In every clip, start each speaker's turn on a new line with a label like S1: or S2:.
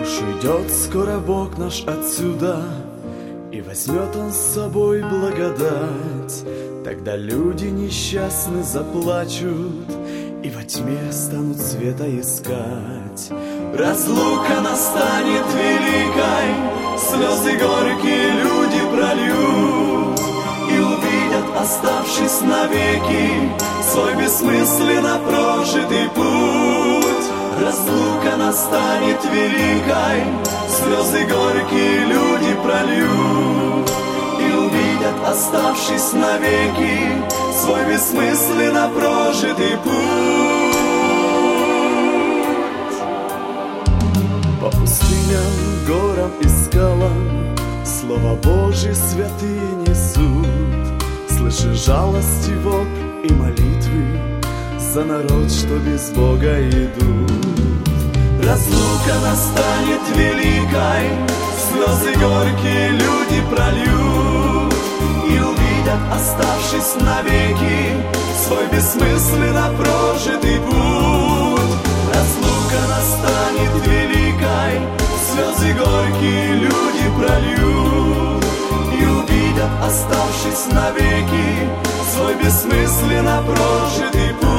S1: Уж уйдет скоро Бог наш отсюда, и возьмет Он с собой благодать. Тогда люди несчастны заплачут, и во тьме станут света искать. Разлука настанет великой, слезы горькие люди прольют, и увидят, оставшись навеки, свой бессмысленно прожитый путь. Разлука настанет великой, слезы горькие люди прольют, и увидят, оставшись навеки, свой бессмысленно прожитый путь. По пустыням, горам и скалам Слово Божье святые несут. Слыши жалости, вопль и молитвы за народ, что без Бога идут. Разлука настанет великой, слезы горькие люди прольют, и увидят, оставшись навеки, свой бессмысленно прожитый путь. Разлука настанет великой, слезы горькие люди прольют, и увидят, оставшись навеки, свой бессмысленно прожитый путь.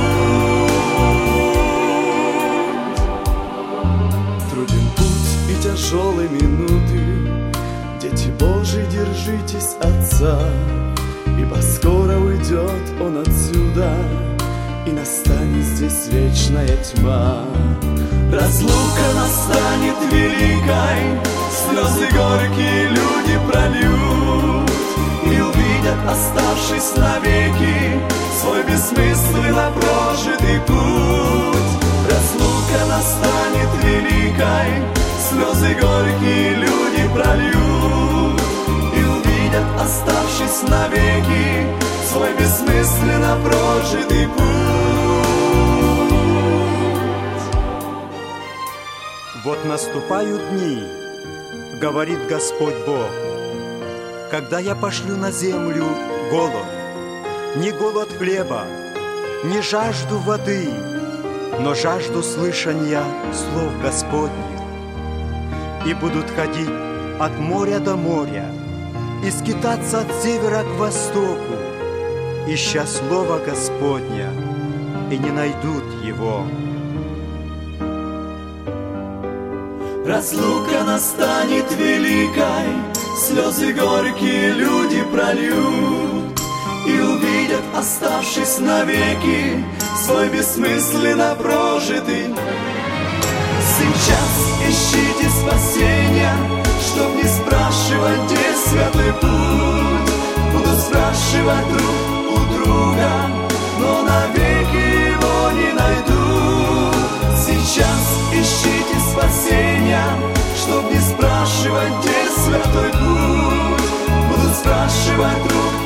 S1: Труден путь и тяжелые минуты, дети Божьи, держитесь Отца, ибо скоро уйдет Он отсюда, и настанет здесь вечная тьма. Разлука настанет великой, слезы горькие люди прольют, и увидят, оставшись навеки, свой бессмысленно прожитый путь. Разлука настанет великой, слезы горькие люди прольют, и увидят, оставшись навеки, свой бессмысленно прожитый путь.
S2: Вот наступают дни, говорит Господь Бог, когда я пошлю на землю голод, не голод хлеба, не жажду воды, но жажду слышания слов Господних. И будут ходить от моря до моря, и скитаться от севера к востоку, ища слова Господня, и не найдут его.
S1: Разлука настанет великой, слезы горькие люди прольют, и увидят, оставшись навеки, свой бессмысленно прожитый. Сейчас ищите спасения, чтоб не спрашивать, где светлый путь. Буду спрашивать друг у друга, но навеки его не найду. Сейчас ищите спасения, чтоб не спрашивать, где святой путь. Буду спрашивать друг